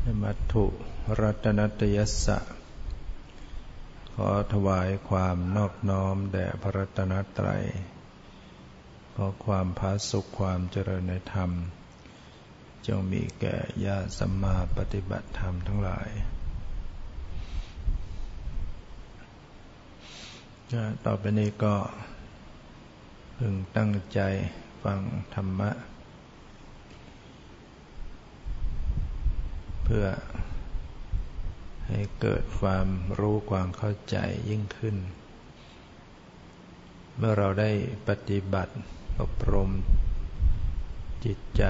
มัตถุรัตนัตยัสสะขอถวายความนอบน้อมแด่พระรัตนตรัยขอความผาสุกความเจริญในธรรมจงมีแก่ญาติสัมมาปฏิบัติธรรมทั้งหลายต่อไปนี้ก็พึงตั้งใจฟังธรรมะเพื่อให้เกิดความรู้ความเข้าใจยิ่งขึ้นเมื่อเราได้ปฏิบัติอบรมจิตใจ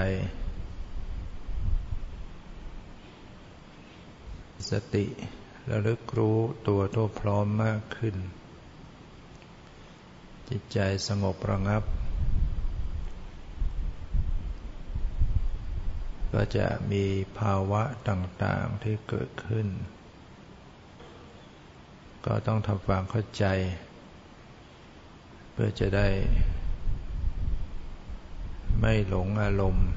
สติระลึกรู้ตัวทั่วพร้อมมากขึ้นจิตใจสงบระงับก็จะมีภาวะต่างๆที่เกิดขึ้นก็ต้องทำความเข้าใจเพื่อจะได้ไม่หลงอารมณ์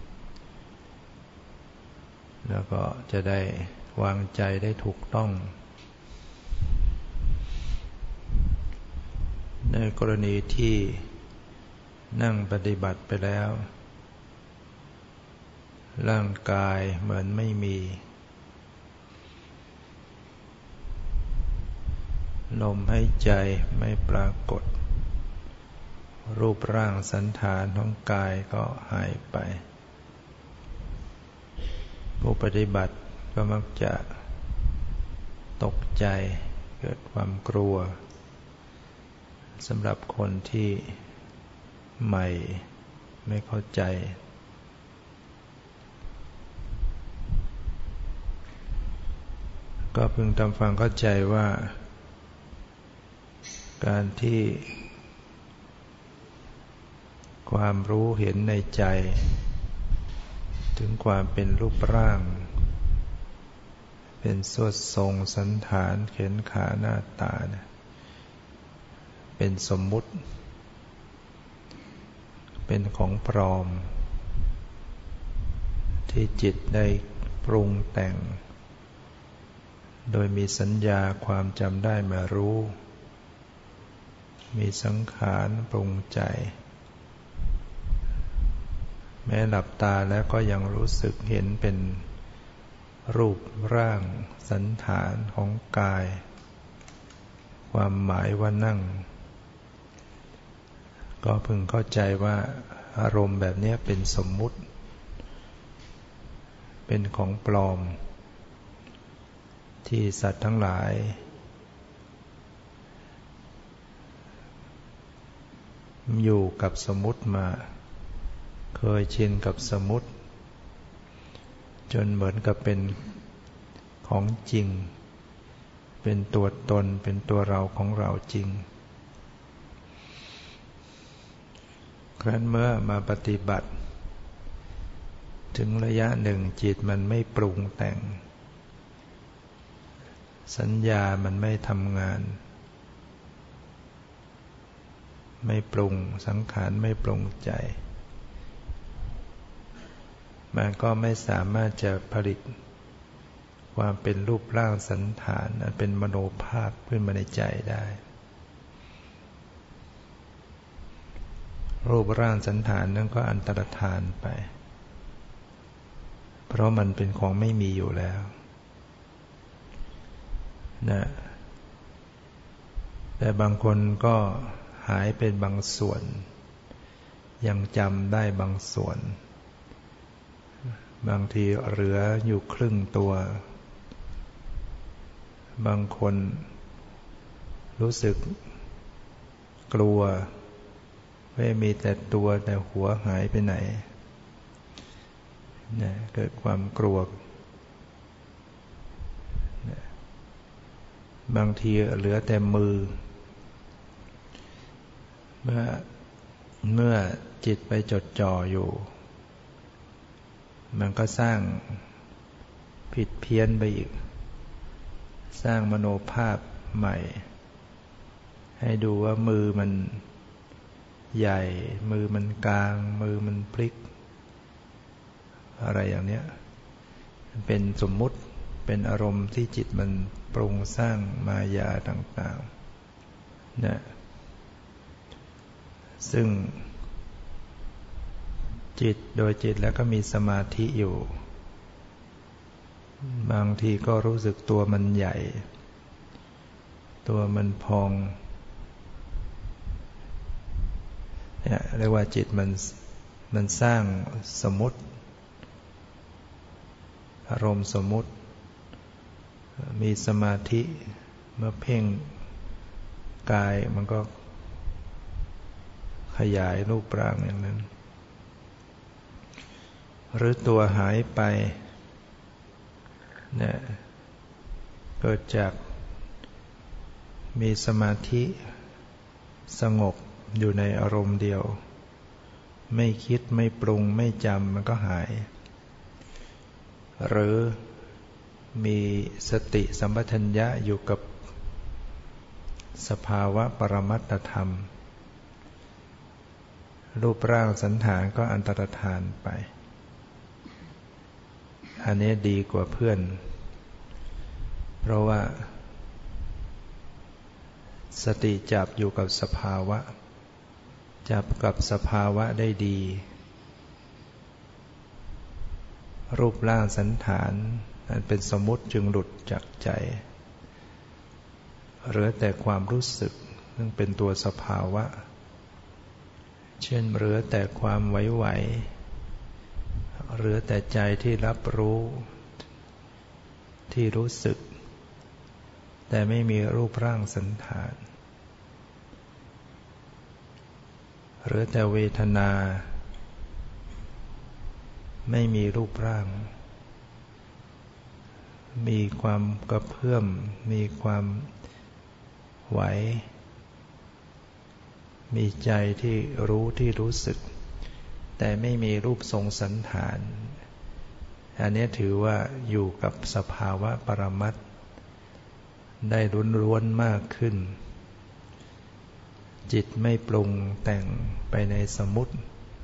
แล้วก็จะได้วางใจได้ถูกต้องในกรณีที่นั่งปฏิบัติไปแล้วร่างกายเหมือนไม่มีลมหายใจไม่ปรากฏรูปร่างสันฐานของกายก็หายไปผู้ปฏิบัติก็มักจะตกใจเกิดความกลัวสำหรับคนที่ใหม่ไม่เข้าใจก็พึงทำความเข้าใจว่าการที่ความรู้เห็นในใจถึงความเป็นรูปร่างเป็นสวดทรงสันฐานแขนขาหน้าตาเป็นสมมุติเป็นของปลอมที่จิตได้ปรุงแต่งโดยมีสัญญาความจำได้มารู้มีสังขารปรุงใจแม้หลับตาแล้วก็ยังรู้สึกเห็นเป็นรูปร่างสันฐานของกายความหมายว่านั่งก็พึงเข้าใจว่าอารมณ์แบบนี้เป็นสมมุติเป็นของปลอมที่สัตว์ทั้งหลายอยู่กับสมมุติมาเคยชินกับสมมุติจนเหมือนกับเป็นของจริงเป็นตัวตนเป็นตัวเราของเราจริงครั้นเมื่อมาปฏิบัติถึงระยะหนึ่งจิตมันไม่ปรุงแต่งสัญญามันไม่ทำงานไม่ปรุงสังขารไม่ปรุงใจมันก็ไม่สามารถจะผลิตความเป็นรูปร่างสันฐานอันเป็นมโนภาพขึ้นมาในใจได้รูปร่างสันฐานนั้นก็อันตรธานไปเพราะมันเป็นของไม่มีอยู่แล้วนะแต่บางคนก็หายเป็นบางส่วนยังจำได้บางส่วนบางทีเหลืออยู่ครึ่งตัวบางคนรู้สึกกลัวไม่มีแต่ตัวแต่หัวหายไปไหนเนี่ยเกิดความกลัวบางทีเหลือแต่มือเมื่อจิตไปจดจ่ออยู่มันก็สร้างผิดเพี้ยนไปอีกสร้างมโนภาพใหม่ให้ดูว่ามือมันใหญ่มือมันกลางมือมันพลิกอะไรอย่างเนี้ยเป็นสมมุติเป็นอารมณ์ที่จิตมันปรุงสร้างมายาต่างๆนะซึ่งจิตโดยจิตแล้วก็มีสมาธิอยู่บางทีก็รู้สึกตัวมันใหญ่ตัวมันพองเนี่ยเรียกว่าจิตมันสร้างสมมุติอารมณ์สมมุติมีสมาธิเมื่อเพ่งกายมันก็ขยายรูปร่างอย่างนั้นหรือตัวหายไปเนี่ยเกิดจากมีสมาธิสงบอยู่ในอารมณ์เดียวไม่คิดไม่ปรุงไม่จำมันก็หายหรือมีสติสัมปชัญญะอยู่กับสภาวะปรมัตถธรรมรูปร่างสันฐานก็อันตรธานไปอันนี้ดีกว่าเพื่อนเพราะว่าสติจับอยู่กับสภาวะจับกับสภาวะได้ดีรูปร่างสันฐานอันเป็นสมมุติจึงหลุดจากใจเหลือแต่ความรู้สึกซึ่งเป็นตัวสภาวะเช่นเหลือแต่ความไหวๆเหลือแต่ใจที่รับรู้ที่รู้สึกแต่ไม่มีรูปร่างสันฐานเหลือแต่เวทนาไม่มีรูปร่างมีความกระเพื่อมมีความไหวมีใจที่รู้สึกแต่ไม่มีรูปทรงสันฐานอันนี้ถือว่าอยู่กับสภาวะปรมัตถ์ได้ล้วนๆมากขึ้นจิตไม่ปรุงแต่งไปในสมมุติ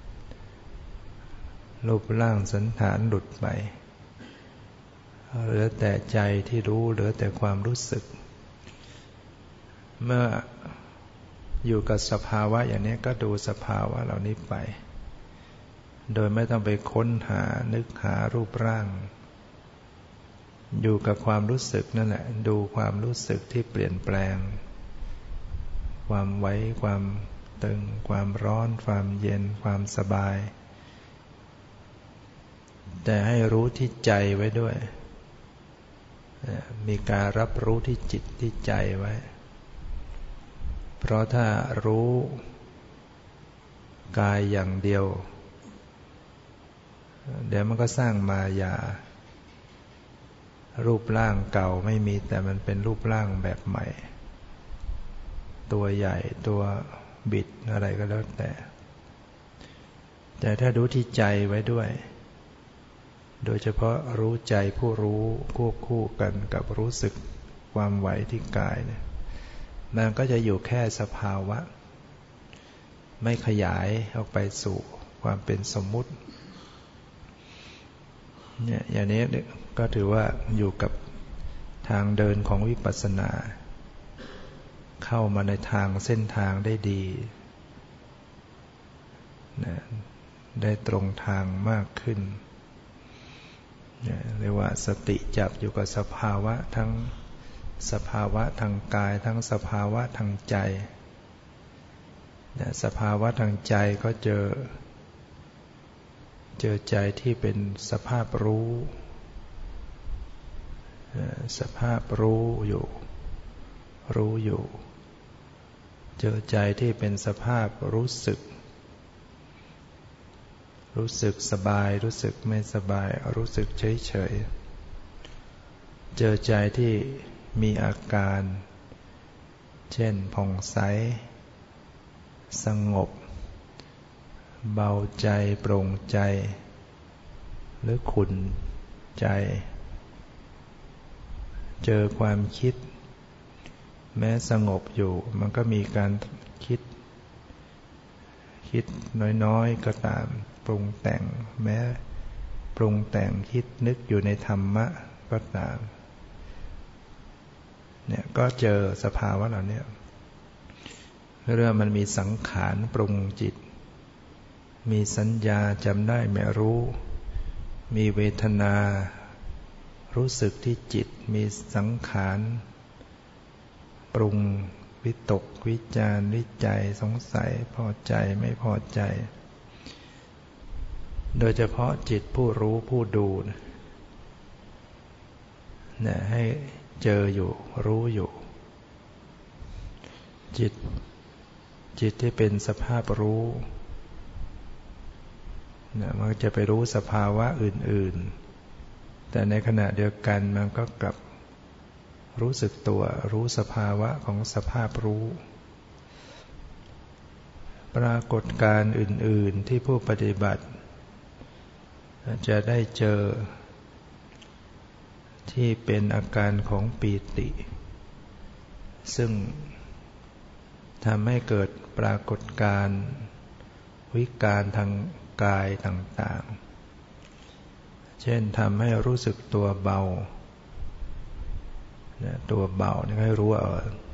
รูปร่างสันฐานหลุดไปเหลือแต่ใจที่รู้เหลือแต่ความรู้สึกเมื่ออยู่กับสภาวะอย่างนี้ก็ดูสภาวะเหล่านี้ไปโดยไม่ต้องไปค้นหานึกหารูปร่างอยู่กับความรู้สึกนั่นแหละดูความรู้สึกที่เปลี่ยนแปลงความไหวความตึงความร้อนความเย็นความสบายแต่ให้รู้ที่ใจไว้ด้วยมีการรับรู้ที่จิตที่ใจไว้เพราะถ้ารู้กายอย่างเดียวเดี๋ยวมันก็สร้างมายารูปร่างเก่าไม่มีแต่มันเป็นรูปร่างแบบใหม่ตัวใหญ่ตัวบิดอะไรก็แล้วแต่ถ้ารู้ที่ใจไว้ด้วยโดยเฉพาะรู้ใจผู้รู้ควบคู่กันกับรู้สึกความไหวที่กายเนี่ยมันก็จะอยู่แค่สภาวะไม่ขยายออกไปสู่ความเป็นสมมุติเนี่ยอย่างนี้ก็ถือว่าอยู่กับทางเดินของวิปัสสนาเข้ามาในทางเส้นทางได้ดีนะได้ตรงทางมากขึ้นเรียกว่าสติจับอยู่กับสภาวะทั้งสภาวะทางกายทั้งสภาวะทางใจสภาวะทางใจก็เจอใจที่เป็นสภาพรู้สภาพรู้อยู่เจอใจที่เป็นสภาพรู้สึกสบายรู้สึกไม่สบายรู้สึกเฉยเจอใจที่มีอาการเช่นผ่องใสสงบเบาใจโปร่งใจหรือขุ่นใจเจอความคิดแม้สงบอยู่มันก็มีการคิดน้อยๆก็ตามปรุงแต่งแม้ปรุงแต่งคิดนึกอยู่ในธรรมะก็ตามเนี่ยก็เจอสภาวะเหล่านี้เรื่องมันมีสังขารปรุงจิตมีสัญญาจำได้ไม่รู้มีเวทนารู้สึกที่จิตมีสังขารปรุงวิตกวิจารวิจัยสงสัยพอใจไม่พอใจโดยเฉพาะจิตผู้รู้ผู้ดูเนี่ยให้เจออยู่รู้อยู่จิตที่เป็นสภาพรู้เนี่ยมันจะไปรู้สภาวะอื่นๆแต่ในขณะเดียวกันมันก็กลับรู้สึกตัวรู้สภาวะของสภาพรู้ปรากฏการณ์อื่นๆที่ผู้ปฏิบัติจะได้เจอที่เป็นอาการของปีติซึ่งทำให้เกิดปรากฏการณ์วิการทางกายต่างๆเช่นทำให้รู้สึกตัวเบาตัวเบาให้รู้ว่า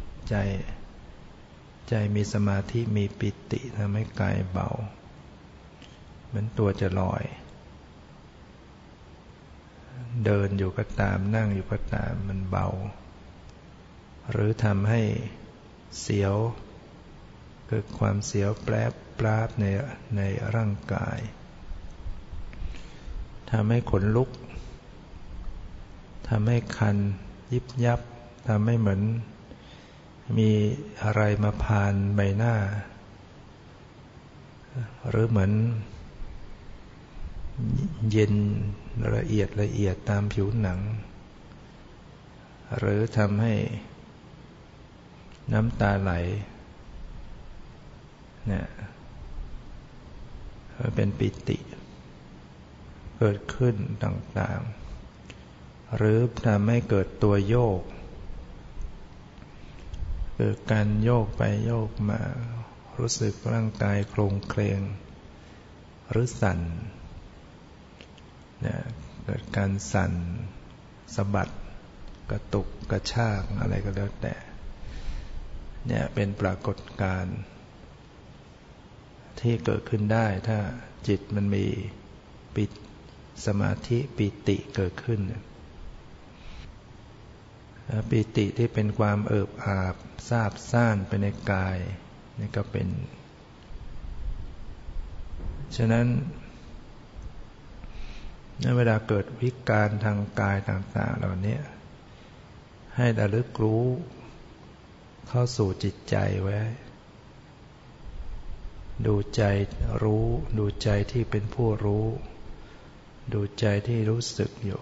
ใจมีสมาธิมีปิติทำให้กายเบาเหมือนตัวจะลอยเดินอยู่ก็ตามนั่งอยู่ก็ตามมันเบาหรือทำให้เสียวเกิดความเสียวแปรบปราบในร่างกายทำให้ขนลุกทำให้คันยิบยับทำให้เหมือนมีอะไรมาพานใบหน้าหรือเหมือนเย็นละเอียดตามผิวหนังหรือทำให้น้ำตาไหลเนี่ยเป็นปิติเกิดขึ้นต่างๆหรือทำให้เกิดตัวโยกเกิดการโยกไปโยกมารู้สึกร่างกายโครงเคลงหรือสั่นเนี่ยเกิดการสั่นสะบัดกระตุกกระชากอะไรก็แล้วแต่เนี่ยเป็นปรากฏการณ์ที่เกิดขึ้นได้ถ้าจิตมันมีสมาธิปิติเกิดขึ้นปิติที่เป็นความเอิบอาบซาบซ่านไปในกายนี่ก็เป็นฉะนั้นเวลาเกิดวิการทางกายต่างๆเหล่านี้ให้ระลึกรู้เข้าสู่จิตใจไว้ดูใจรู้ดูใจที่เป็นผู้รู้ดูใจที่รู้สึกอยู่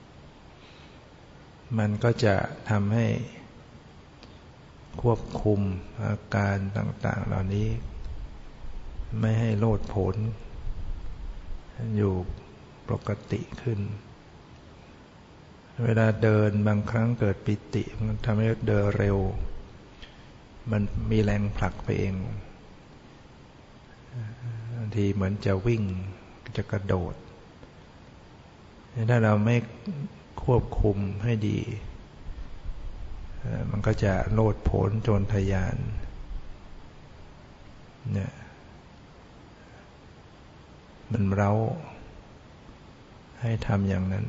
มันก็จะทำให้ควบคุมอาการต่างๆเหล่านี้ไม่ให้โลดโผนอยู่ปกติขึ้นเวลาเดินบางครั้งเกิดปิติมันทำให้เดินเร็วมันมีแรงผลักไปเองบางทีเหมือนจะวิ่งจะกระโดดถ้าเราไม่ควบคุมให้ดีมันก็จะโลดโผนโจรทะยานเนี่ยมันเร้าให้ทำอย่างนั้น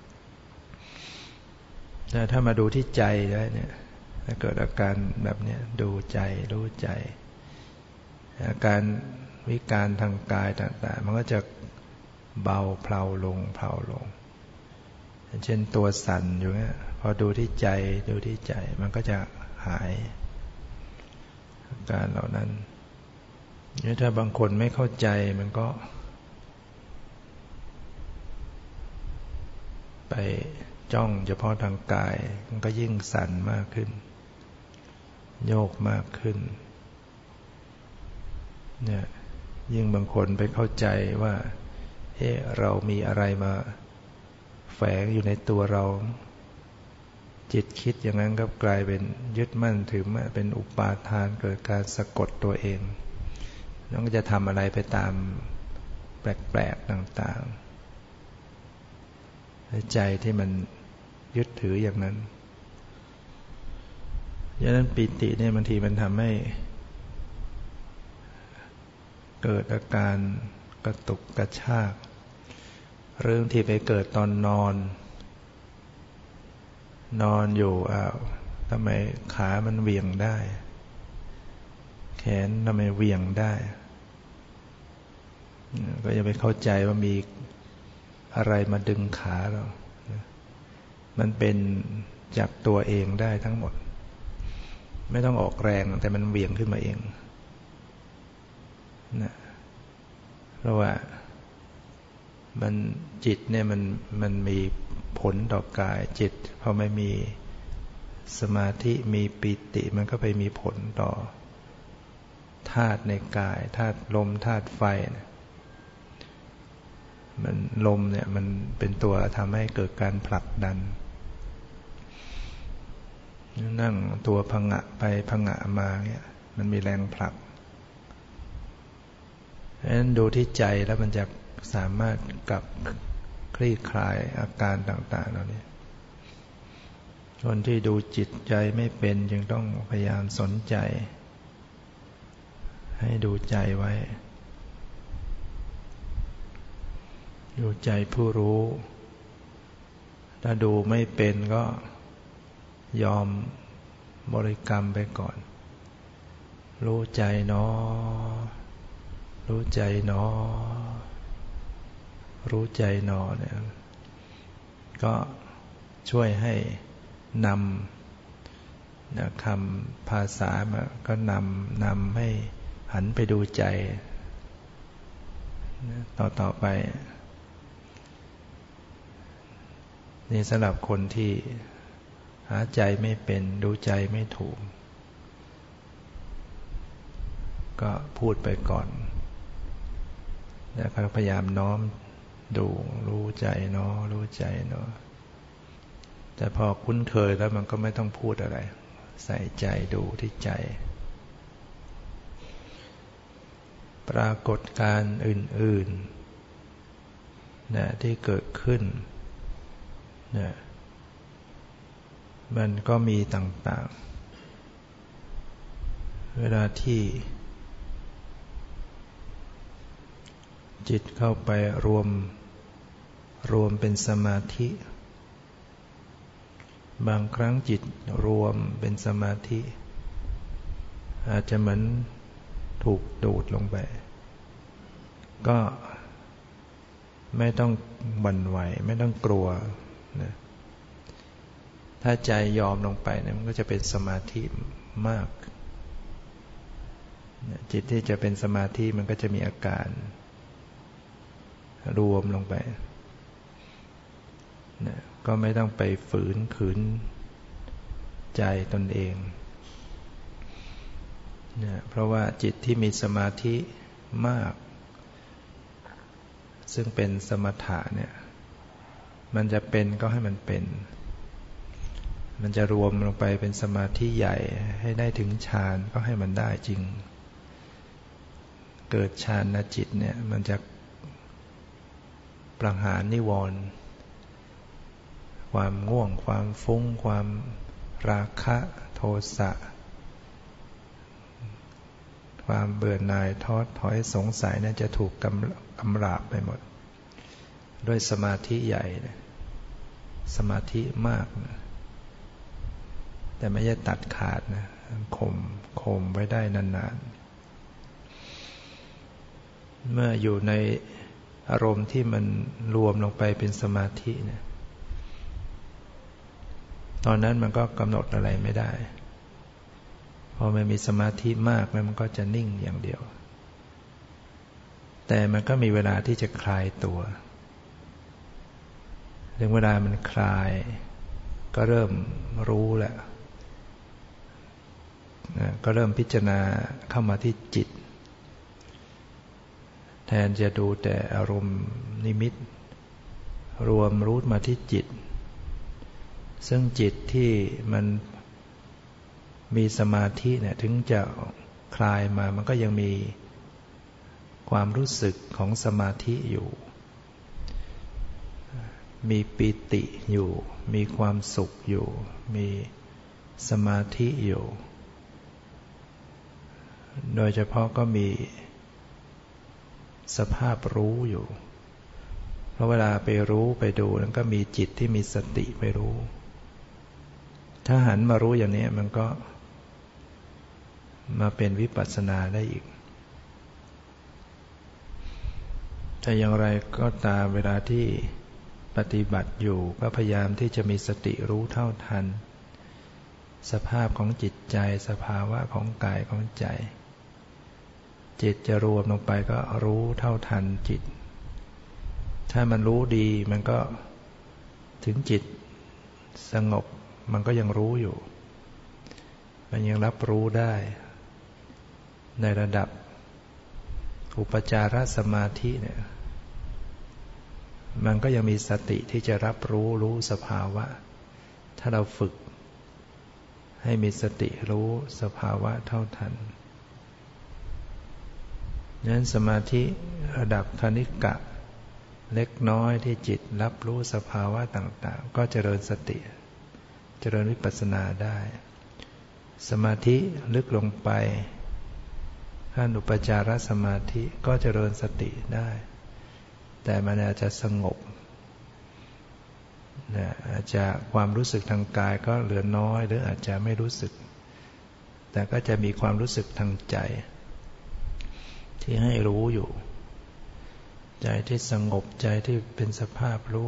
แต่ถ้ามาดูที่ใจได้เนี่ยถ้าเกิดอาการแบบนี้ดูใจรู้ใจอาการวิการทางกายต่างๆมันก็จะเบาเพลาลงเช่นตัวสั่นอยู่เนี่ยพอดูที่ใจมันก็จะหายอาการเหล่านั้นถ้าบางคนไม่เข้าใจมันก็ไปจ้องเฉพาะทางกายมันก็ยิ่งสั่นมากขึ้นโยกมากขึ้นเนี่ยยิ่งบางคนไปเข้าใจว่าเรามีอะไรมาแฝงอยู่ในตัวเราจิตคิดอย่างนั้นก็กลายเป็นยึดมั่นถือมั่นเป็นอุปาทานเกิดการสะกดตัวเองแล้วก็จะทำอะไรไปตามแปลกๆต่างใจที่มันยึดถืออย่างนั้นดังนั้นปิติเนี่ยบางทีมันทำให้เกิดอาการกระตุกกระชากเรื่องที่ไปเกิดตอนนอนอยู่ทำไมขามันเหวี่ยงได้แขนทำไมเหวี่ยงได้ก็อย่าไปเข้าใจว่ามีอะไรมาดึงขาเรามันเป็นจากตัวเองได้ทั้งหมดไม่ต้องออกแรงแต่มันเหวี่ยงขึ้นมาเองนะเพราะว่าจิตเนี่ยมันมีผลต่อกายจิตพอไม่มีสมาธิมีปิติมันก็ไปมีผลต่อธาตุในกายธาตุลมธาตุไฟนะมันลมเนี่ยมันเป็นตัวทำให้เกิดการผลักดันนั่งตัวผงะไปผงะมาเนี่ยมันมีแรงผลักเพราะฉะนั้นดูที่ใจแล้วมันจะสามารถกลับคลี่คลายอาการต่างๆเหล่านี้คนที่ดูจิตใจไม่เป็นจึงต้องพยายามสนใจให้ดูใจไว้ดูใจผู้รู้ถ้าดูไม่เป็นก็ยอมบริกรรมไปก่อนรู้ใจเนาะรู้ใจเนาะรู้ใจเนาะเนี่ยก็ช่วยให้นำคำภาษามาก็นำให้หันไปดูใจต่อไปนี่สำหรับคนที่หาใจไม่เป็นดูใจไม่ถูกก็พูดไปก่อนแล้วก็พยายามน้อมดูรู้ใจเนาะรู้ใจเนาะแต่พอคุ้นเคยแล้วมันก็ไม่ต้องพูดอะไรใส่ใจดูที่ใจปรากฏการณ์อื่นๆนะที่เกิดขึ้นนะมันก็มีต่างๆเวลาที่จิตเข้าไปรวมเป็นสมาธิบางครั้งจิตรวมเป็นสมาธิอาจจะเหมือนถูกดูดลงไปก็ไม่ต้องหวั่นไหวไม่ต้องกลัวนะถ้าใจยอมลงไปเนี่ยมันก็จะเป็นสมาธิมากจิตที่จะเป็นสมาธิมันก็จะมีอาการรวมลงไปนะก็ไม่ต้องไปฝืนขืนใจตนเองนะเพราะว่าจิตที่มีสมาธิมากซึ่งเป็นสมถะเนี่ยมันจะเป็นก็ให้มันเป็นมันจะรวมลงไปเป็นสมาธิใหญ่ให้ได้ถึงฌานก็ให้มันได้จริงเกิดฌานจิตเนี่ยมันจะประหารนิวรณ์ความง่วงความฟุ้งความราคะโทสะความเบื่อหน่ายท้อถอยสงสัยเนี่ยจะถูกกำราบไปหมดด้วยสมาธิใหญ่สมาธิมากนะแต่ไม่ใช่ตัดขาดนะข่มไว้ได้นานๆเมื่ออยู่ในอารมณ์ที่มันรวมลงไปเป็นสมาธิเนี่ยตอนนั้นมันก็กำหนดอะไรไม่ได้พอมันมีสมาธิมากมันก็จะนิ่งอย่างเดียวแต่มันก็มีเวลาที่จะคลายตัวถึงเวลามันคลายก็เริ่มรู้แล้วก็เริ่มพิจารณาเข้ามาที่จิตแทนจะดูแต่อารมณ์นิมิตรวมรู้มาที่จิตซึ่งจิตที่มันมีสมาธิเนี่ยถึงจะคลายมามันก็ยังมีความรู้สึกของสมาธิอยู่มีปิติอยู่มีความสุขอยู่มีสมาธิอยู่โดยเฉพาะก็มีสภาพรู้อยู่เพราะเวลาไปรู้ไปดูแล้วก็มีจิตที่มีสติไปรู้ถ้าหันมารู้อย่างนี้มันก็มาเป็นวิปัสสนาได้อีกแต่อย่างไรก็ตามเวลาที่ปฏิบัติอยู่ก็พยายามที่จะมีสติรู้เท่าทันสภาพของจิตใจสภาวะของกายของใจจิตจะรวมลงไปก็รู้เท่าทันจิตถ้ามันรู้ดีมันก็ถึงจิตสงบมันก็ยังรู้อยู่มันยังรับรู้ได้ในระดับอุปจารสมาธิเนี่ยมันก็ยังมีสติที่จะรับรู้สภาวะถ้าเราฝึกให้มีสติรู้สภาวะเท่าทันนั้นสมาธิระดับคณิกะเล็กน้อยที่จิตรับรู้สภาวะต่างๆก็เจริญสติเจริญวิปัสสนาได้สมาธิลึกลงไปขั้นอุปจารสมาธิก็เจริญสติได้แต่มันอาจจะสงบอาจจะความรู้สึกทางกายก็เหลือน้อยหรืออาจจะไม่รู้สึกแต่ก็จะมีความรู้สึกทางใจที่ให้รู้อยู่ใจที่สงบใจที่เป็นสภาพรู้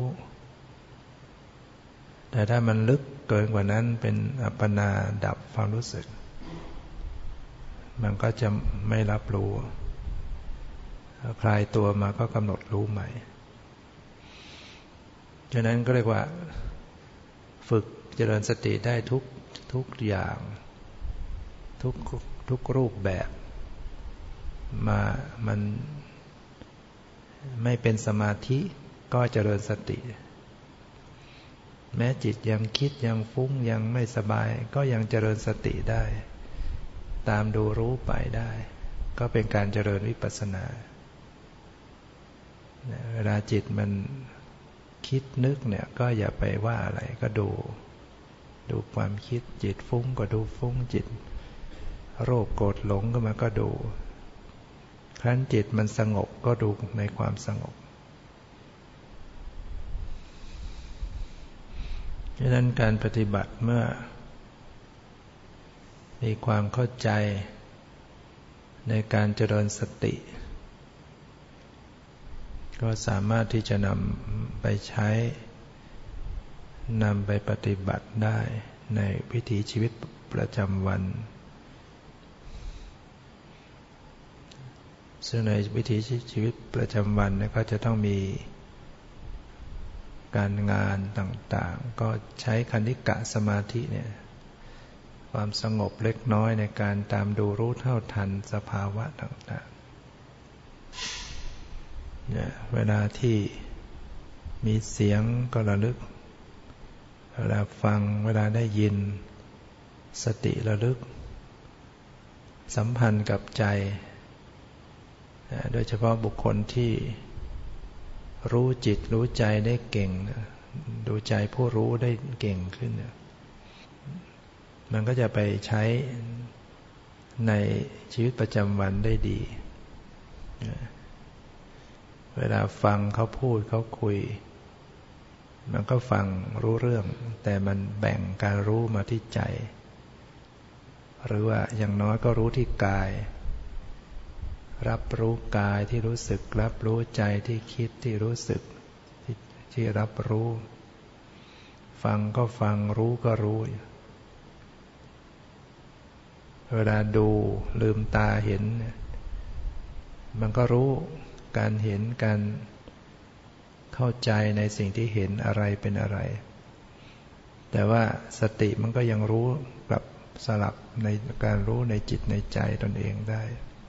แต่ถ้ามันลึกเกินกว่านั้นเป็นอัปปนาดับความรู้สึกมันก็จะไม่รับรู้คลายตัวมาก็กำหนดรู้ใหม่ฉะนั้นก็เรียกว่าฝึกเจริญสติได้ทุกอย่างทุกรูปแบบมันไม่เป็นสมาธิก็เจริญสติแม้จิตยังคิดยังฟุ้งยังไม่สบายก็ยังเจริญสติได้ตามดูรู้ไปได้ก็เป็นการเจริญวิปัสสนาเวลาจิตมันคิดนึกเนี่ยก็อย่าไปว่าอะไรก็ดูความคิดจิตฟุ้งก็ดูฟุ้งจิตโรคโกรธหลงก็มาก็ดูครั้นจิตมันสงบก็ดูในความสงบดังนั้นการปฏิบัติเมื่อมีความเข้าใจในการเจริญสติก็สามารถที่จะนำไปใช้นำไปปฏิบัติได้ในวิถีชีวิตประจำวันซึ่งในวิถีชีวิตประจำวันก็จะต้องมีการงานต่างๆก็ใช้คณิกะสมาธิเนี่ยความสงบเล็กน้อยในการตามดูรู้เท่าทันสภาวะต่างๆเนี่ยเวลาที่มีเสียงก็ระลึกเวลาฟังเวลาได้ยินสติระลึกสัมพันธ์กับใจโดยเฉพาะบุคคลที่รู้จิตรู้ใจได้เก่งดูใจผู้รู้ได้เก่งขึ้นมันก็จะไปใช้ในชีวิตประจำวันได้ดีเวลาฟังเขาพูดเขาคุยมันก็ฟังรู้เรื่องแต่มันแบ่งการรู้มาที่ใจหรือว่าอย่างน้อยก็รู้ที่กายรับรู้กายที่รู้สึกรับรู้ใจที่คิดที่รู้สึกที่รับรู้ฟังก็ฟังรู้ก็รู้เวลาดูลืมตาเห็นมันก็รู้การเห็นการเข้าใจในสิ่งที่เห็นอะไรเป็นอะไรแต่ว่าสติมันก็ยังรู้แบบสลับในการรู้ในจิตในใจตนเองได้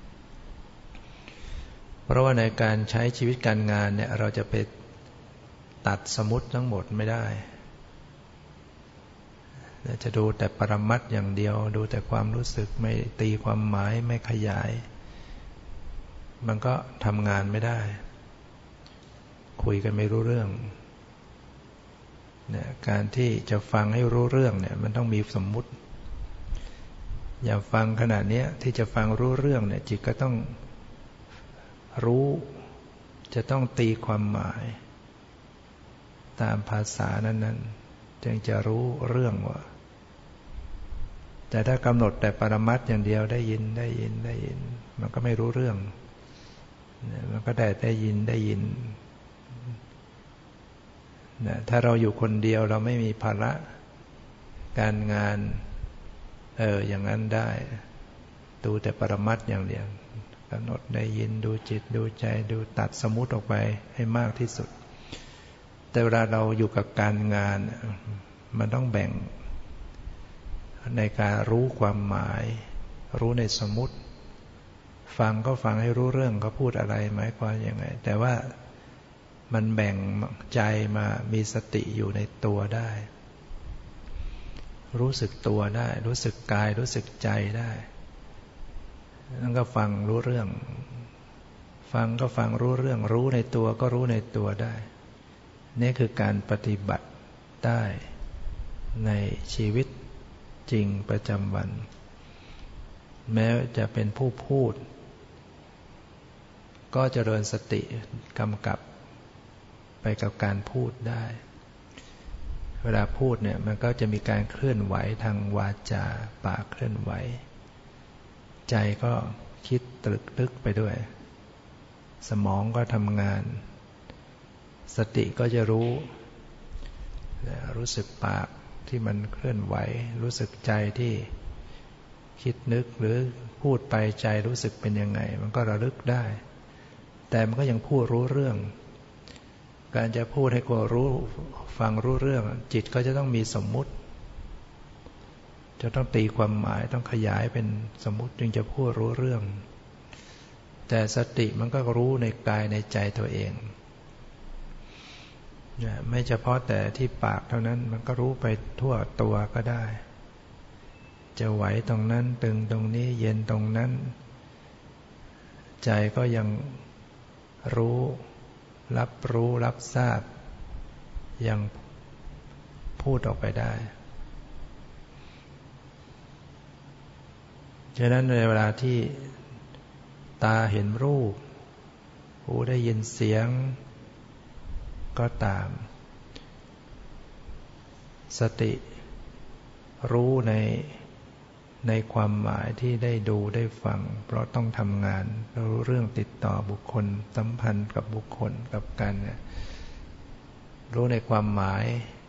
เพราะว่าในการใช้ชีวิตการงานเนี่ยเราจะไปตัดสมมุติทั้งหมดไม่ได้จะดูแต่ปรมัตถ์อย่างเดียวดูแต่ความรู้สึกไม่ตีความหมายไม่ขยายมันก็ทำงานไม่ได้คุยกันไม่รู้เรื่องเนี่ยการที่จะฟังให้รู้เรื่องเนี่ยมันต้องมีสมมุติอย่าฟังขนาดนี้ที่จะฟังรู้เรื่องเนี่ยจิตก็ต้องรู้จะต้องตีความหมายตามภาษานั้นๆจึงจะรู้เรื่องว่าแต่ถ้ากำหนดแต่ปรมัตถ์อย่างเดียวได้ยินมันก็ไม่รู้เรื่องมันก็ได้ยินนะถ้าเราอยู่คนเดียวเราไม่มีภาระการงานอย่างนั้นได้ดูแต่ปรมัตถ์อย่างเดียวกำหนดได้ยินดูจิตดูใจดูตัดสมมุติออกไปให้มากที่สุดแต่เวลาเราอยู่กับการงานมันต้องแบ่งในการรู้ความหมายรู้ในสมมุติฟังก็ฟังให้รู้เรื่องเขาพูดอะไรหมายความยังไงแต่ว่ามันแบ่งใจมามีสติอยู่ในตัวได้รู้สึกตัวได้รู้สึกกายรู้สึกใจได้นั่นก็ฟังรู้เรื่องฟังก็ฟังรู้เรื่องรู้ในตัวก็รู้ในตัวได้นี่คือการปฏิบัติได้ในชีวิตจริงประจำวันแม้จะเป็นผู้พูดก็เจริญสติกำกับไปกับการพูดได้เวลาพูดเนี่ยมันก็จะมีการเคลื่อนไหวทางวาจาปากเคลื่อนไหวใจก็คิดตรึกนึกไปด้วยสมองก็ทำงานสติก็จะรู้สึกปากที่มันเคลื่อนไหวรู้สึกใจที่คิดนึกหรือพูดไปใจรู้สึกเป็นยังไงมันก็ระลึกได้แต่มันก็ยังพูดรู้เรื่องการจะพูดให้คนรู้ฟังรู้เรื่องจิตก็จะต้องมีสมมุติจะต้องตีความหมายต้องขยายเป็นสมมุติจึงจะพูดรู้เรื่องแต่สติมันก็รู้ในกายในใจตัวเองไม่เฉพาะแต่ที่ปากเท่านั้นมันก็รู้ไปทั่วตัวก็ได้จะไหวตรงนั้นตึงตรงนี้เย็นตรงนั้นใจก็ยังรับทราบยังพูดออกไปได้ฉะนั้นในเวลาที่ตาเห็นรูปหูได้ยินเสียงก็ตามสติรู้ในความหมายที่ได้ดูได้ฟังเพราะต้องทำงานรู้เรื่องติดต่อบุคคลสัมพันธ์กับบุคคลกับกันรู้ในความหมาย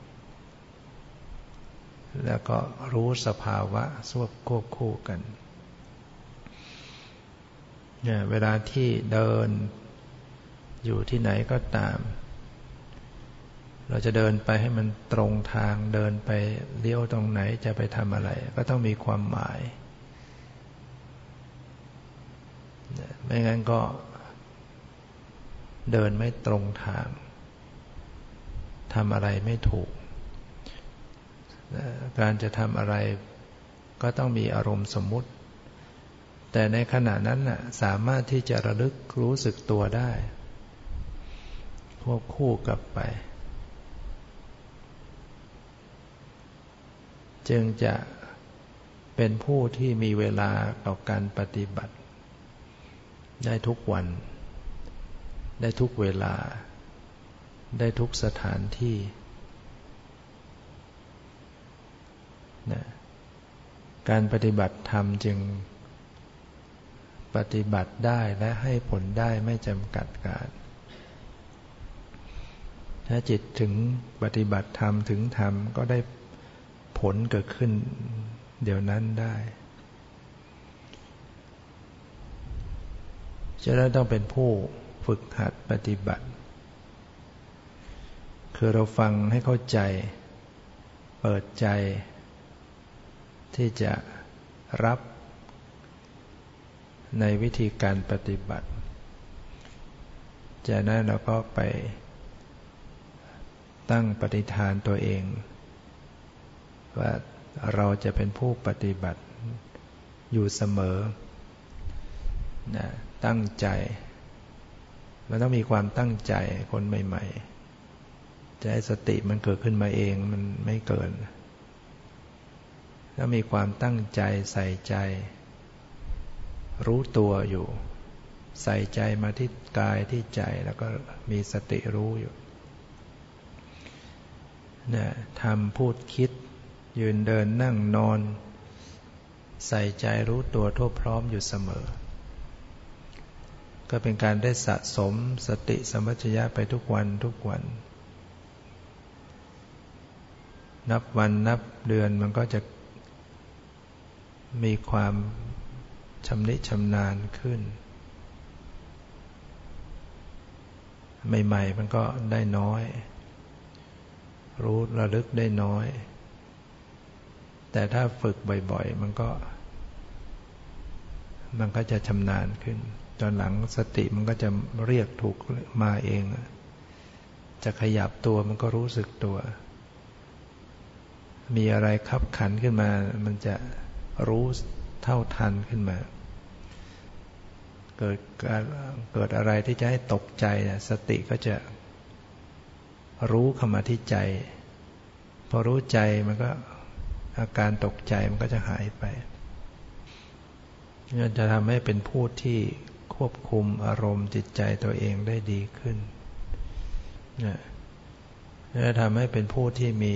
แล้วก็รู้สภาวะควบคู่กันเวลาที่เดินอยู่ที่ไหนก็ตามเราจะเดินไปให้มันตรงทางเดินไปเลี้ยวตรงไหนจะไปทำอะไรก็ต้องมีความหมายไม่งั้นก็เดินไม่ตรงทางทำอะไรไม่ถูกการจะทำอะไรก็ต้องมีอารมณ์สมมุติแต่ในขณะนั้นน่ะสามารถที่จะระลึกรู้สึกตัวได้ควบคู่กับไปจึงจะเป็นผู้ที่มีเวลาต่อการปฏิบัติได้ทุกวันได้ทุกเวลาได้ทุกสถานที่การปฏิบัติธรรมจึงปฏิบัติได้และให้ผลได้ไม่จำกัดการถ้าจิตถึงปฏิบัติธรรมถึงธรรมก็ได้ผลเกิดขึ้นเดี๋ยวนั้นได้จะได้ต้องเป็นผู้ฝึกหัดปฏิบัติคือเราฟังให้เข้าใจเปิดใจที่จะรับในวิธีการปฏิบัติจากนั้นเราก็ไปตั้งปฏิฐานตัวเองว่าเราจะเป็นผู้ปฏิบัติอยู่เสมอตั้งใจมันต้องมีความตั้งใจคนใหม่จะให้สติมันเกิดขึ้นมาเองมันไม่เกิดถ้ามีความตั้งใจใส่ใจรู้ตัวอยู่ใส่ใจมาที่กายที่ใจแล้วก็มีสติรู้อยู่เนี่ยทำพูดคิดยืนเดินนั่งนอนใส่ใจรู้ตัวทั่วพร้อมอยู่เสมอก็เป็นการได้สะสมสติสัมปชัญญะไปทุกวันทุกวันนับวันนับเดือนมันก็จะมีความชำนิชำนาญขึ้นใหม่ๆมันก็ได้น้อยรู้ระลึกได้น้อยแต่ถ้าฝึกบ่อยๆมันก็จะชำนาญขึ้นตอนหลังสติมันก็จะเรียกถูกมาเองจะขยับตัวมันก็รู้สึกตัวมีอะไรคับขันขึ้นมามันจะรู้เท่าทันขึ้นมาเกิดอะไรที่จะให้ตกใจเนี่ยสติก็จะรู้เข้ามาที่ใจพอรู้ใจมันก็อาการตกใจมันก็จะหายไปนี่จะทำให้เป็นผู้ที่ควบคุมอารมณ์จิตใจตัวเองได้ดีขึ้นจะทำให้เป็นผู้ที่มี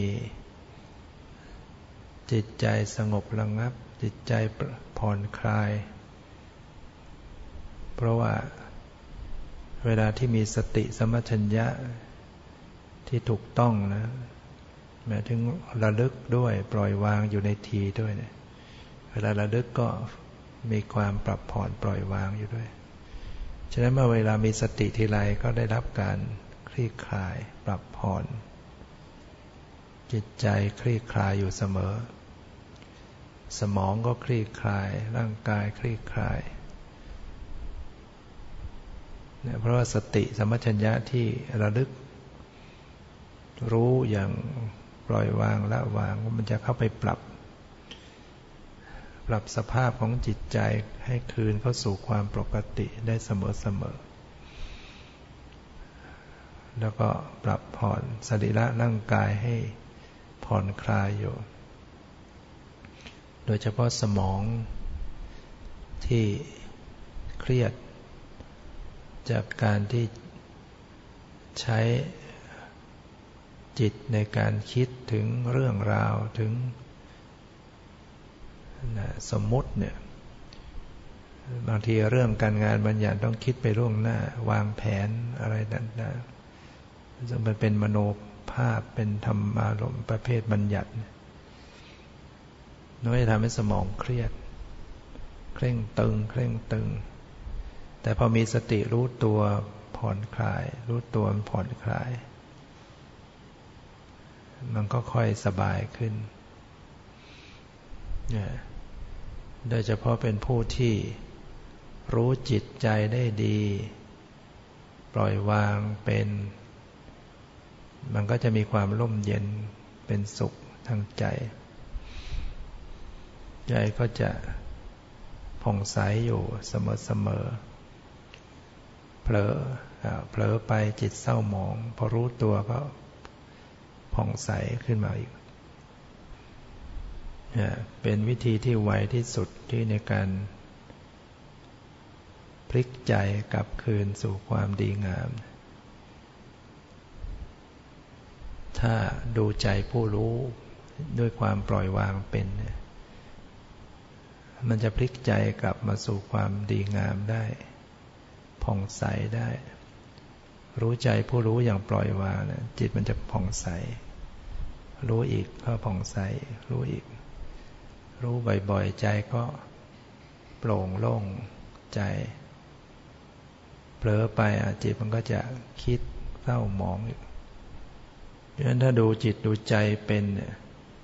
จิตใจสงบระงับจิตใจผ่อนคลายเพราะว่าเวลาที่มีสติสัมปชัญญะที่ถูกต้องนะหมายถึงระลึกด้วยปล่อยวางอยู่ในทีด้วยเนี่ยเวลาระลึกก็มีความปรับผ่อนปล่อยวางอยู่ด้วยฉะนั้นเมื่อเวลามีสติทีไรก็ได้รับการคลี่คลายปรับผ่อนจิตใจคลี่คลายอยู่เสมอสมองก็คลี่คลายร่างกายคลี่คลายเนี่ยเพราะว่าสติสัมปชัญญะที่ระลึกรู้อย่างปล่อยวางละวางมันจะเข้าไปปรับสภาพของจิตใจให้คืนเข้าสู่ความปกติได้เสมอแล้วก็ปรับผ่อนสรีระร่างกายให้ผ่อนคลายอยู่โดยเฉพาะสมองที่เครียดจากการที่ใช้จิตในการคิดถึงเรื่องราวถึงสมมุติเนี่ยบางทีเรื่องการงานบางอย่างต้องคิดไปล่วงหน้าวางแผนอะไรต่างๆซึ่งมันเป็นมโนภาพเป็นธรรมารมณ์ประเภทบัญญัติน้อยจะทำให้สมองเครียดเคร่งตึงแต่พอมีสติรู้ตัวผ่อนคลายรู้ตัวมันผ่อนคลายมันก็ค่อยสบายขึ้นโดยเฉพาะเป็นผู้ที่รู้จิตใจได้ดีปล่อยวางเป็นมันก็จะมีความร่มเย็นเป็นสุขทางใจใจก็จะผ่องใสอยู่เสมอเผลอไปจิตเศร้าหมองพอรู้ตัวก็ผ่องใสขึ้นมาอีกเป็นวิธีที่ไวที่สุดที่ในการพลิกใจกลับคืนสู่ความดีงามถ้าดูใจผู้รู้ด้วยความปล่อยวางเป็นมันจะพลิกใจกลับมาสู่ความดีงามได้ผ่องใสได้รู้ใจผู้รู้อย่างปล่อยวางจิตมันจะผ่องใสรู้อีกก็ผ่องใสรู้อีกรู้บ่อยๆใจก็โปร่งโล่งใจเผลอไปจิตมันก็จะคิดเศร้าหมองอีกเพราะฉะนั้นถ้าดูจิตดูใจเป็นเนี่ย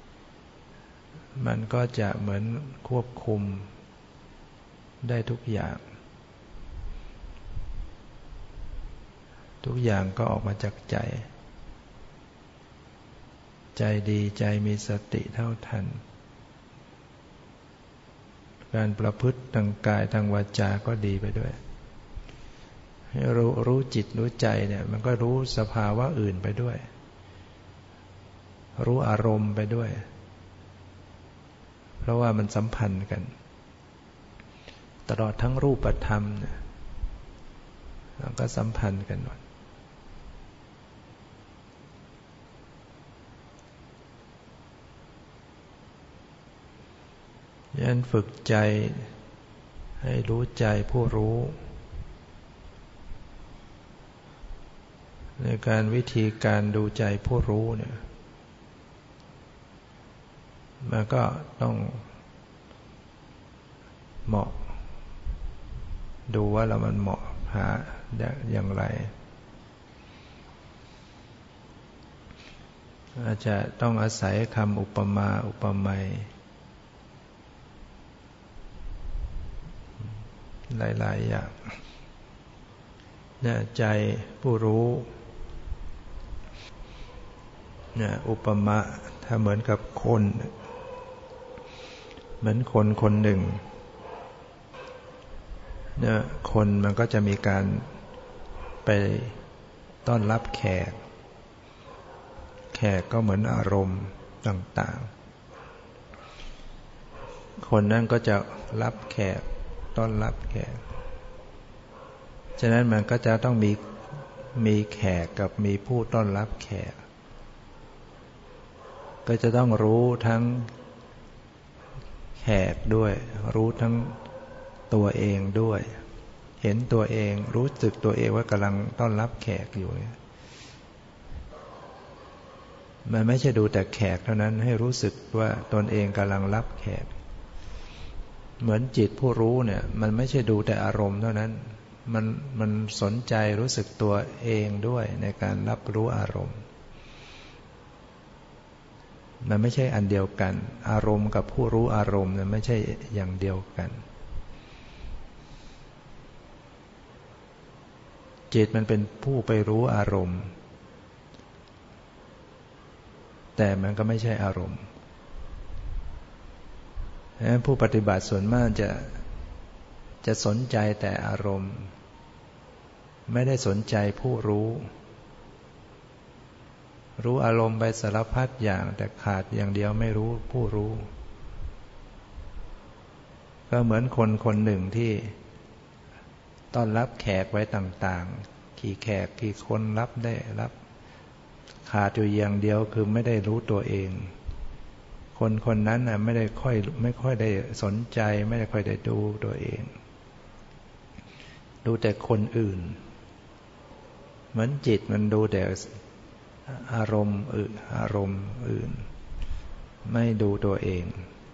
มันก็จะเหมือนควบคุมได้ทุกอย่างก็ออกมาจากใจดีใจมีสติเท่าทันการประพฤติทางกายทางวาจาก็ดีไปด้วยให้รู้จิตรู้ใจเนี่ยมันก็รู้สภาวะอื่นไปด้วยรู้อารมณ์ไปด้วยเพราะว่ามันสัมพันธ์กันตลอดทั้งรูปธรรมเนี่ยมันก็สัมพันธ์กันหมดยันฝึกใจให้รู้ใจผู้รู้ในการวิธีการดูใจผู้รู้เนี่ยมันก็ต้องเหมาะดูว่าเรามันเหมาะหาอย่างไรอาจจะต้องอาศัยคำอุปมาอุปไมยหลายๆอย่างเนี่ยใจผู้รู้เนี่ยอุปมาถ้าเหมือนกับคนเหมือนคนคนหนึ่งเนี่ยคนมันก็จะมีการไปต้อนรับแขกก็เหมือนอารมณ์ต่างๆคนนั้นก็จะรับแขกต้อนรับแขกฉะนั้นมันก็จะต้องมีแขกกับมีผู้ต้อนรับแขกก็จะต้องรู้ทั้งแขกด้วยรู้ทั้งตัวเองด้วยเห็นตัวเองรู้สึกตัวเองว่ากำลังต้อนรับแขกอยู่มันไม่ใช่ดูแต่แขกเท่านั้นให้รู้สึกว่าตนเองกำลังรับแขกเหมือนจิตผู้รู้เนี่ยมันไม่ใช่ดูแต่อารมณ์เท่านั้นมันสนใจรู้สึกตัวเองด้วยในการรับรู้อารมณ์มันไม่ใช่อันเดียวกันอารมณ์กับผู้รู้อารมณ์เนี่ยไม่ใช่อย่างเดียวกันจิตมันเป็นผู้ไปรู้อารมณ์แต่มันก็ไม่ใช่อารมณ์ผู้ปฏิบัติส่วนมากจะสนใจแต่อารมณ์ไม่ได้สนใจผู้รู้อารมณ์ไปสารพัดอย่างแต่ขาดอย่างเดียวไม่รู้ผู้รู้ก็เหมือนคนคนหนึ่งที่ต้อนรับแขกไว้ต่างๆกี่แขกกี่คนรับได้รับขาดอยู่อย่างเดียวคือไม่ได้รู้ตัวเองคนคนนั้นน่ะไม่ค่อยได้สนใจไม่ได้ค่อยได้ดูตัวเองดูแต่คนอื่นเหมือนจิตมันดูแต่อารมณ์อื่นไม่ดูตัวเอง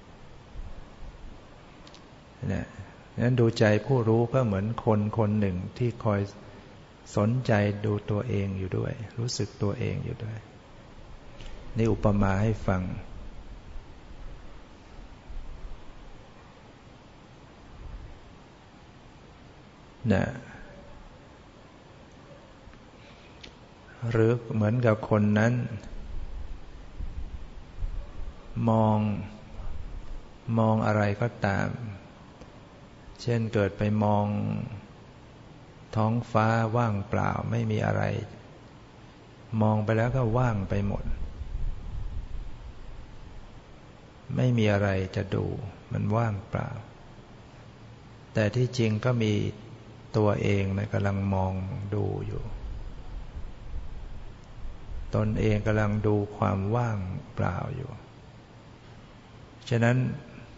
เนี่ยนั้นดูใจผู้รู้ก็เหมือนคนคนหนึ่งที่คอยสนใจดูตัวเองอยู่ด้วยรู้สึกตัวเองอยู่ด้วยนี่อุปมาให้ฟังนะหรือเหมือนกับคนนั้นมองอะไรก็ตามเช่นเกิดไปมองท้องฟ้าว่างเปล่าไม่มีอะไรมองไปแล้วก็ว่างไปหมดไม่มีอะไรจะดูมันว่างเปล่าแต่ที่จริงก็มีตัวเองมันกำลังมองดูอยู่ตนเองกำลังดูความว่างเปล่าอยู่ฉะนั้น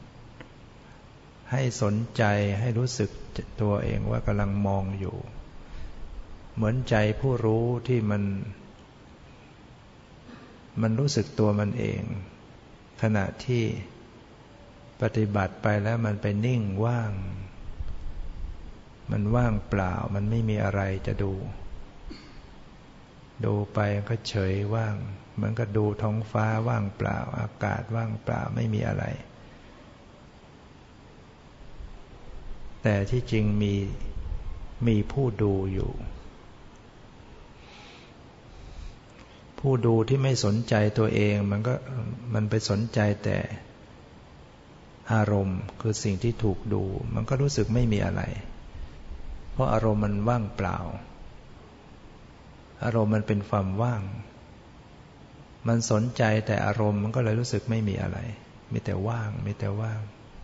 ให้สนใจให้รู้สึกตัวเองว่ากำลังมองอยู่เหมือนใจผู้รู้ที่มันรู้สึกตัวมันเองขณะที่ปฏิบัติไปแล้วมันไปนิ่งว่างมันว่างเปล่ามันไม่มีอะไรจะดูไปก็เฉยว่างมันก็ดูท้องฟ้าว่างเปล่าอากาศว่างเปล่าไม่มีอะไรแต่ที่จริงมีผู้ดูอยู่ผู้ดูที่ไม่สนใจตัวเองมันไปสนใจแต่อารมณ์คือสิ่งที่ถูกดูมันก็รู้สึกไม่มีอะไรเพราะอารมณ์มันว่างเปล่าอารมณ์มันเป็นความว่างมันสนใจแต่อารมณ์มันก็เลยรู้สึกไม่มีอะไรมีแต่ว่างมีแต่ว่าง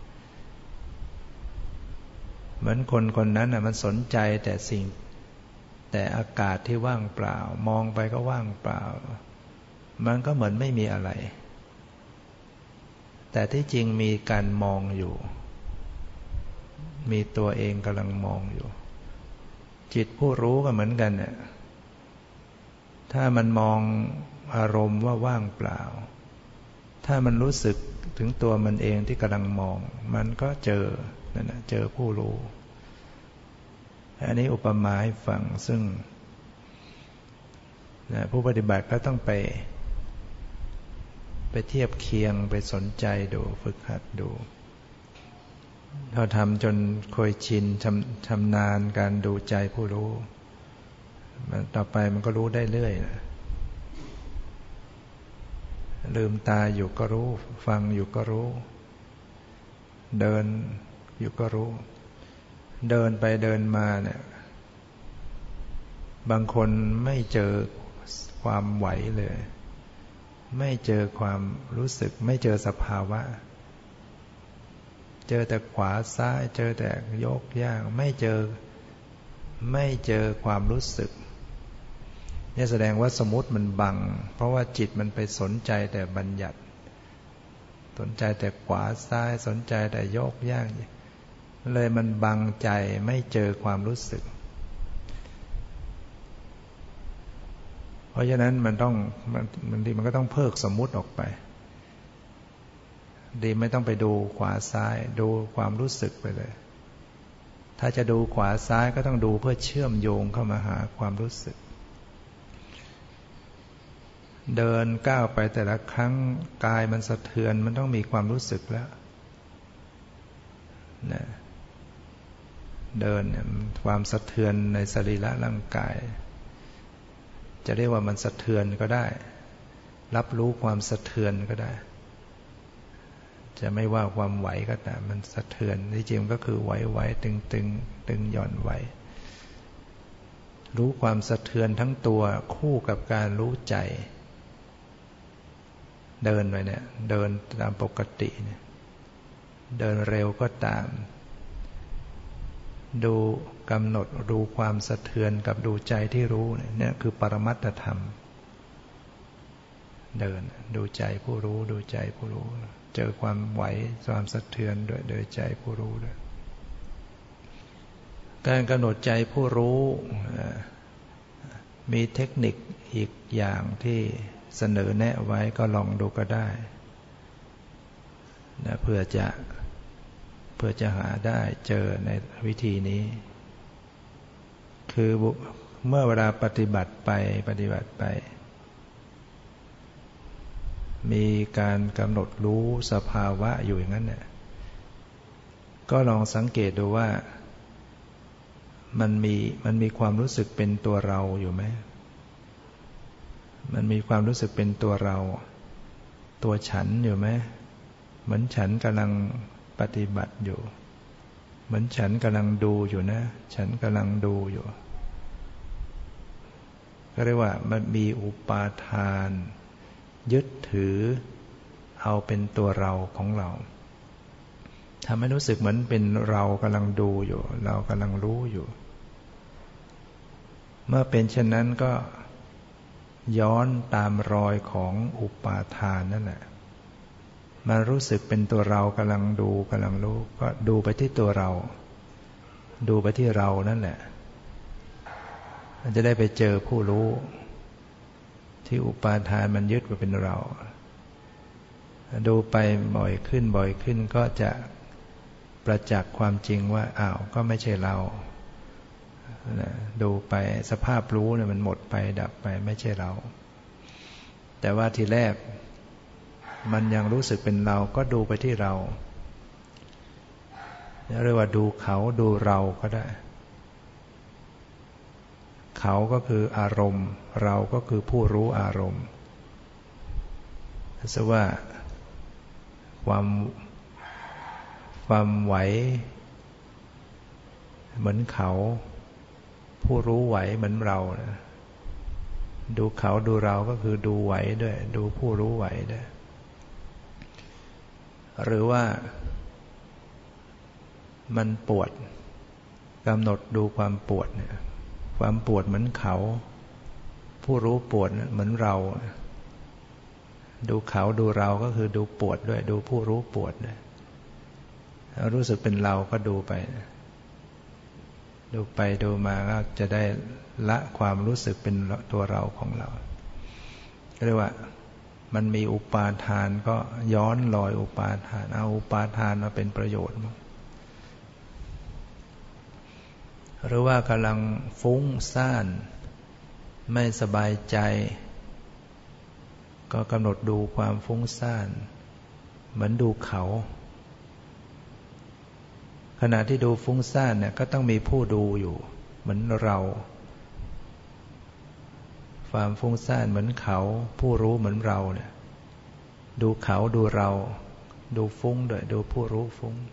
เหมือนคนคนนั้นน่ะมันสนใจแต่สิ่งแต่อากาศที่ว่างเปล่ามองไปก็ว่างเปล่ามันก็เหมือนไม่มีอะไรแต่ที่จริงมีการมองอยู่มีตัวเองกำลังมองอยู่จิตผู้รู้ก็เหมือนกันเนี่ยถ้ามันมองอารมณ์ว่าว่างเปล่าถ้ามันรู้สึกถึงตัวมันเองที่กำลังมองมันก็เจอนั่นนะเจอผู้รู้อันนี้อุปมาให้ฟังซึ่งผู้ปฏิบัติก็ต้องไปเทียบเคียงไปสนใจดูฝึกหัดดูพอทำจนเคยชินชำนาญการดูใจผู้รู้ต่อไปมันก็รู้ได้เรื่อยนะลืมตาอยู่ก็รู้ฟังอยู่ก็รู้เดินอยู่ก็รู้เดินไปเดินมาเนี่ยบางคนไม่เจอความไหวเลยไม่เจอความรู้สึกไม่เจอสภาวะเจอแต่ขวาซ้ายเจอแต่ยกย่างไม่เจอความรู้สึกนี่แสดงว่าสมมุติมันบังเพราะว่าจิตมันไปสนใจแต่บัญญัติสนใจแต่ขวาซ้ายสนใจแต่ยกย่างเลยมันบังใจไม่เจอความรู้สึกเพราะฉะนั้นมันดีมันก็ต้องเพิกสมมุติออกไปดีไม่ต้องไปดูขวาซ้ายดูความรู้สึกไปเลยถ้าจะดูขวาซ้ายก็ต้องดูเพื่อเชื่อมโยงเข้ามาหาความรู้สึกเดินก้าวไปแต่ละครั้งกายมันสะเทือนมันต้องมีความรู้สึกแล้วนะเดินเนี่ยความสะเทือนในสรีระร่างกายจะเรียกว่ามันสะเทือนก็ได้รับรู้ความสะเทือนก็ได้จะไม่ว่าความไหวก็ตามมันสะเทือนที่จริงก็คือไหวๆตึงหย่อนไหวรู้ความสะเทือนทั้งตัวคู่กับการรู้ใจเดินไปเนี่ยเดินตามปกติเนี่ยเดินเร็วก็ตามดูกำหนดดูความสะเทือนกับดูใจที่รู้เนี่ยคือปรมัตถธรรมเดินดูใจผู้รู้ดูใจผู้รู้เจอความไหวความสะเทือนโดยใจผู้รู้ด้วยการกำหนดใจผู้รู้มีเทคนิคอีกอย่างที่เสนอแนะไว้ก็ลองดูก็ได้นะเพื่อจะหาได้เจอในวิธีนี้คือเมื่อเวลาปฏิบัติไปมีการกำหนดรู้สภาวะอยู่อย่างนั้นเนี่ยก็ลองสังเกตดูว่ามันมีความรู้สึกเป็นตัวเราอยู่ไหมมันมีความรู้สึกเป็นตัวเราตัวฉันอยู่ไหมเหมือนฉันกำลังปฏิบัติอยู่เหมือนฉันกำลังดูอยู่นะฉันกำลังดูอยู่ก็เรียกว่ามันมีอุปาทานยึดถือเอาเป็นตัวเราของเราทำให้รู้สึกเหมือนเป็นเรากำลังดูอยู่เรากำลังรู้อยู่เมื่อเป็นเช่นนั้นก็ย้อนตามรอยของอุปาทานนั่นแหละมันรู้สึกเป็นตัวเรากำลังดูกำลังรู้ก็ดูไปที่ตัวเราดูไปที่เรานั่นแหละมันจะได้ไปเจอผู้รู้ที่อุปาทานมันยึดว่าเป็นเราดูไปบ่อยขึ้นก็จะประจักษ์ความจริงว่าอ้าวก็ไม่ใช่เราดูไปสภาพรู้เนี่ยมันหมดไปดับไปไม่ใช่เราแต่ว่าทีแรกมันยังรู้สึกเป็นเราก็ดูไปที่เราเรียกว่าดูเขาดูเราก็ได้เขาก็คืออารมณ์เราก็คือผู้รู้อารมณ์แต่ว่าความไหวเหมือนเขาผู้รู้ไหวเหมือนเรานะดูเขาดูเราก็คือดูไหวด้วยดูผู้รู้ไหวด้วยหรือว่ามันปวดกำหนดดูความปวดเนี่ยความปวดเหมือนเขาผู้รู้ปวดเหมือนเราดูเขาดูเราก็คือดูปวดด้วยดูผู้รู้ปวดด้วยรู้สึกเป็นเราก็ดูไปดูไปดูมาก็จะได้ละความรู้สึกเป็นตัวเราของเราเรียกว่ามันมีอุปาทานก็ย้อนรอยอุปาทานเอาอุปาทานมาเป็นประโยชน์หรือว่ากำลังฟุ้งซ่านไม่สบายใจก็กำหนดดูความฟุ้งซ่านเหมือนดูเขาขณะที่ดูฟุ้งซ่านเนี่ยก็ต้องมีผู้ดูอยู่เหมือนเราความฟุ้งซ่านเหมือนเขาผู้รู้เหมือนเราเนี่ยดูเขาดูเราดูฟุ้งด้วยดูผู้รู้ฟุ้ง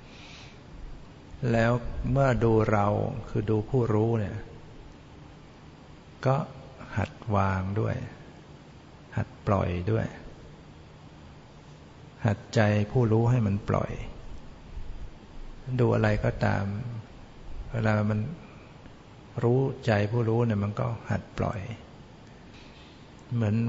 แล้วเมื่อดูเราคือดูผู้รู้เนี่ยก็หัดวางด้วยหัดปล่อยด้วยหัดใจผู้รู้ให้มันปล่อยดูอะไรก็ตามเวลามันรู้ใจผู้รู้เนี่ยมันก็หัดปล่อยเหมือน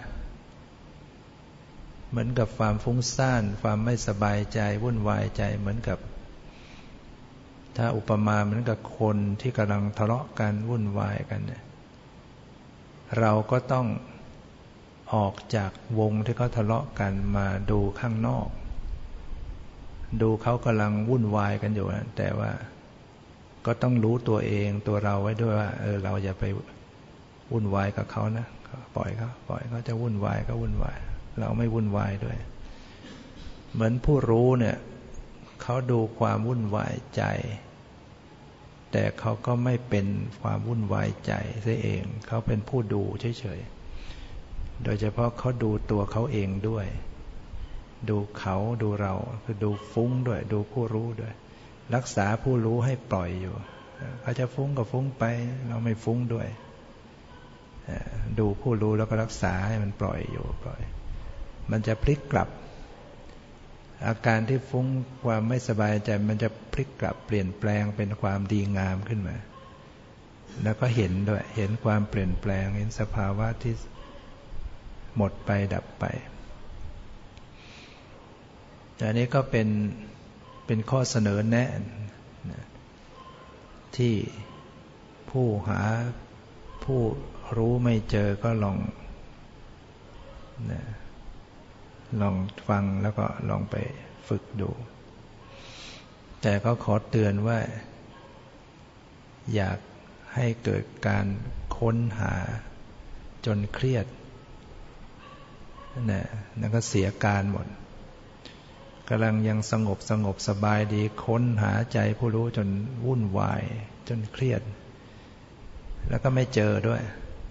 กับความฟุ้งซ่านความไม่สบายใจวุ่นวายใจเหมือนกับถ้าอุปมาเหมือนกับคนที่กำลังทะเลาะกันวุ่นวายกันเนี่ยเราก็ต้องออกจากวงที่เขาทะเลาะกันมาดูข้างนอกดูเขากำลังวุ่นวายกันอยู่นะแต่ว่าก็ต้องรู้ตัวเองตัวเราไว้ด้วยว่าเราอย่าไปวุ่นวายกับเขานะปล่อยเขาจะวุ่นวายก็วุ่นวายเราไม่วุ่นวายด้วยเหมือนผู้รู้เนี่ยเขาดูความวุ่นวายใจแต่เขาก็ไม่เป็นความวุ่นวายใจซะเองเขาเป็นผู้ดูเฉยๆโดยเฉพาะเขาดูตัวเขาเองด้วยดูเขาดูเราคือดูฟุ้งด้วยดูผู้รู้ด้วยรักษาผู้รู้ให้ปล่อยอยู่เขาจะฟุ้งก็ฟุ้งไปเราไม่ฟุ้งด้วยดูผู้รู้แล้วก็รักษาให้มันปล่อยอยู่ปล่อยมันจะพลิกกลับอาการที่ฟุ้งความไม่สบายใจมันจะพลิกกลับเปลี่ยนแปลงเป็นความดีงามขึ้นมาแล้วก็เห็นด้วยเห็นความเปลี่ยนแปลงเห็นสภาวะที่หมดไปดับไปอันนี้ก็เป็นข้อเสนอแนะที่ผู้หาผู้รู้ไม่เจอก็ลองฟังแล้วก็ลองไปฝึกดูแต่ก็ขอเตือนว่าอยากให้เกิดการค้นหาจนเครียดนั่นก็เสียการหมดกำลังยังสงบสบายดีค้นหาใจผู้รู้จนวุ่นวายจนเครียดแล้วก็ไม่เจอด้วย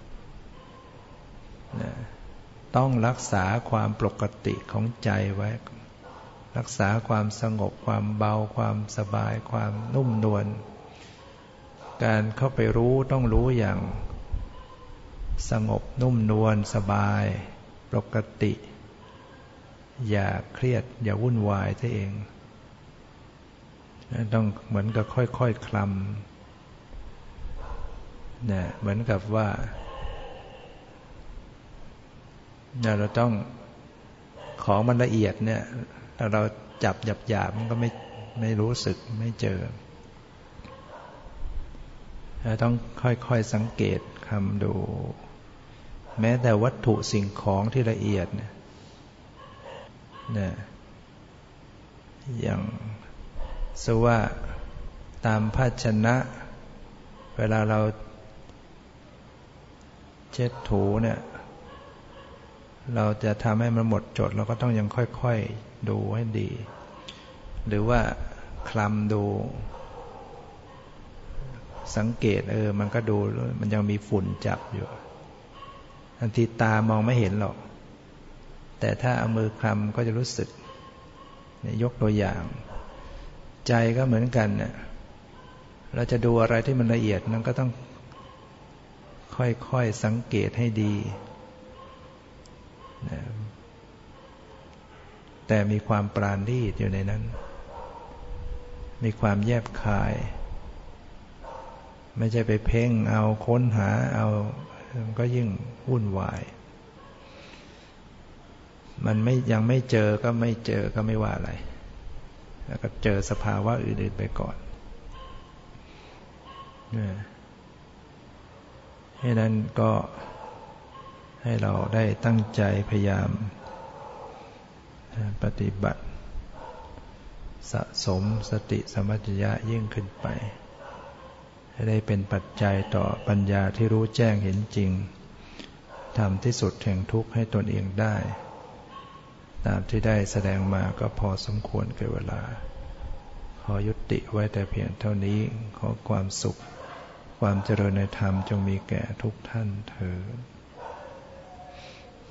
ต้องรักษาความปกติของใจไว้รักษาความสงบความเบาความสบายความนุ่มนวลการเข้าไปรู้ต้องรู้อย่างสงบนุ่มนวลสบายปกติอย่าเครียดอย่าวุ่นวายตัวเองต้องเหมือนกับค่อยๆคลำเหมือนกับว่าเราต้องของมันละเอียดเนี่ยถ้าเราจับหยาบๆมันก็ไม่รู้สึกไม่เจอเราต้องค่อยๆสังเกตคำดูแม้แต่วัตถุสิ่งของที่ละเอียดเนี่ยอย่างสมมุติว่าตามภาชนะเวลาเราเช็ดถูเนี่ยเราจะทำให้มันหมดจดเราก็ต้องยังค่อยๆดูให้ดีหรือว่าคลำดูสังเกตมันก็ดูมันยังมีฝุ่นจับอยู่บางทีตามองไม่เห็นหรอกแต่ถ้าเอามือคลำก็จะรู้สึกยกตัวอย่างใจก็เหมือนกันเนี่ยเราจะดูอะไรที่มันละเอียดมันก็ต้องค่อยๆสังเกตให้ดีนะแต่มีความปราณีตอยู่ในนั้นมีความแยบคายไม่ใช่ไปเพ่งเอาค้นหาเอามันก็ยิ่งวุ่นวายมันยังไม่เจอก็ไม่เจอก็ไม่ว่าอะไรแล้วก็เจอสภาวะอื่นๆไปก่อนให้นั้นก็ให้เราได้ตั้งใจพยายามปฏิบัติสะสมสติสัมปชัญญะยิ่งขึ้นไปให้ได้เป็นปัจจัยต่อปัญญาที่รู้แจ้งเห็นจริงทำที่สุดแห่งทุกข์ให้ตนเองได้ตามที่ได้แสดงมาก็พอสมควรแก่เวลาขอยุติไว้แต่เพียงเท่านี้ขอความสุขความเจริญในธรรมจงมีแก่ทุกท่านเทอญ